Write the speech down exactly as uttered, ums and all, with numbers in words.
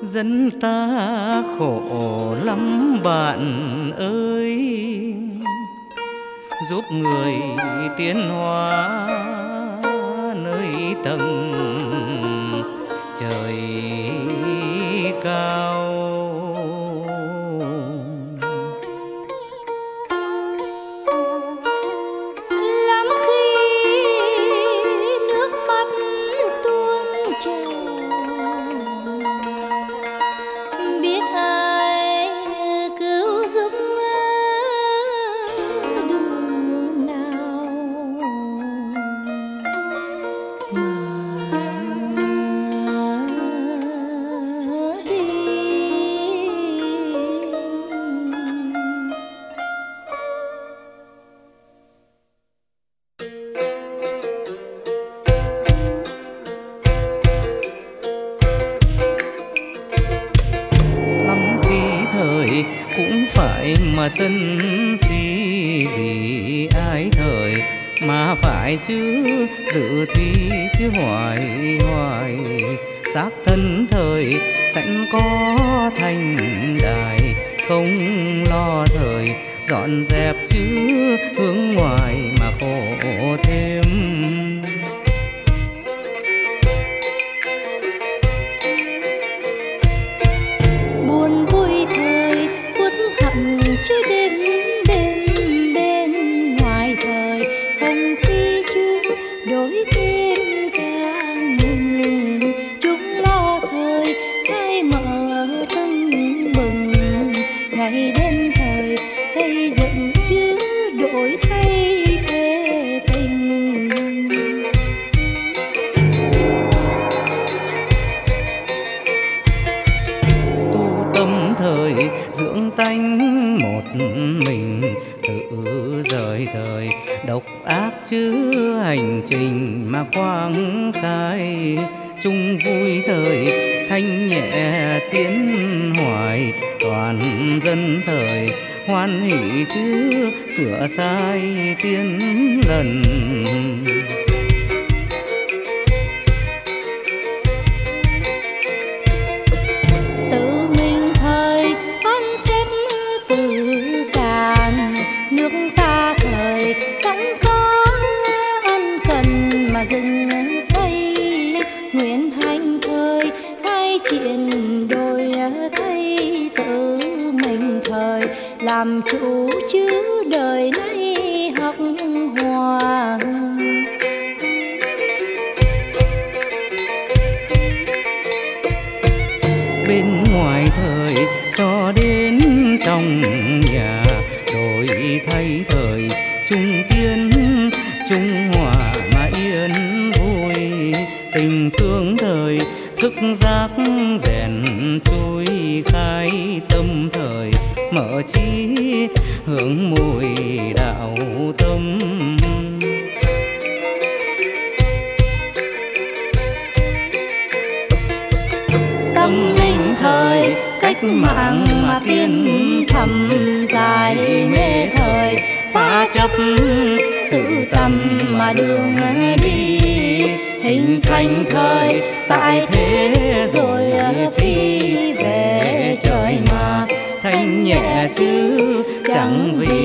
Dân ta khổ lắm bạn ơi, giúp người tiến hóa nơi tầng trời cao. Lắm khi nước mắt tuôn trào, biết ai cứu giúp đường nào mà đi. Thời cũng phải mà sân si vì ai thời mà phải chứ dự thi chứ hoài hoài xác thân thời sẵn có thành đài không lo thời dọn dẹp chứ hướng ngoài mà khổ thêm. Buồn vui thời uất hận chứ đêm bên bên ngoài thời không khí chúng đổi thêm càng mừng chúng lo thời khai mở tưng bừng ngày đêm thời xây dựng chứ đổi thay thế tình. Thời dưỡng tánh một mình tự rời thời độc ác chứ hành trình mà quang khai chung vui thời thanh nhẹ tiến hoài toàn dân thời hoan hỷ chứ sửa sai tiến lần. Nước ta thời sẵn có ân cần mà dừng xây nguyện thành thời khai triển đổi thay tự mình thời làm chủ chứ đời nay học hòa. Bên ngoài thời cho đến trong nhà đổi thay thời chung tiến chung hòa mà yên vui tình thương thời thức giác rèn trôi khai tâm thời mở trí hưởng mùi đạo tâm. Tâm linh thời cách mạng mà tiến thầm dài mê thời phá chấp tự tâm mà đường đi hình thành thời tại thế rồi phi về trời mà thanh nhẹ chứ chẳng vì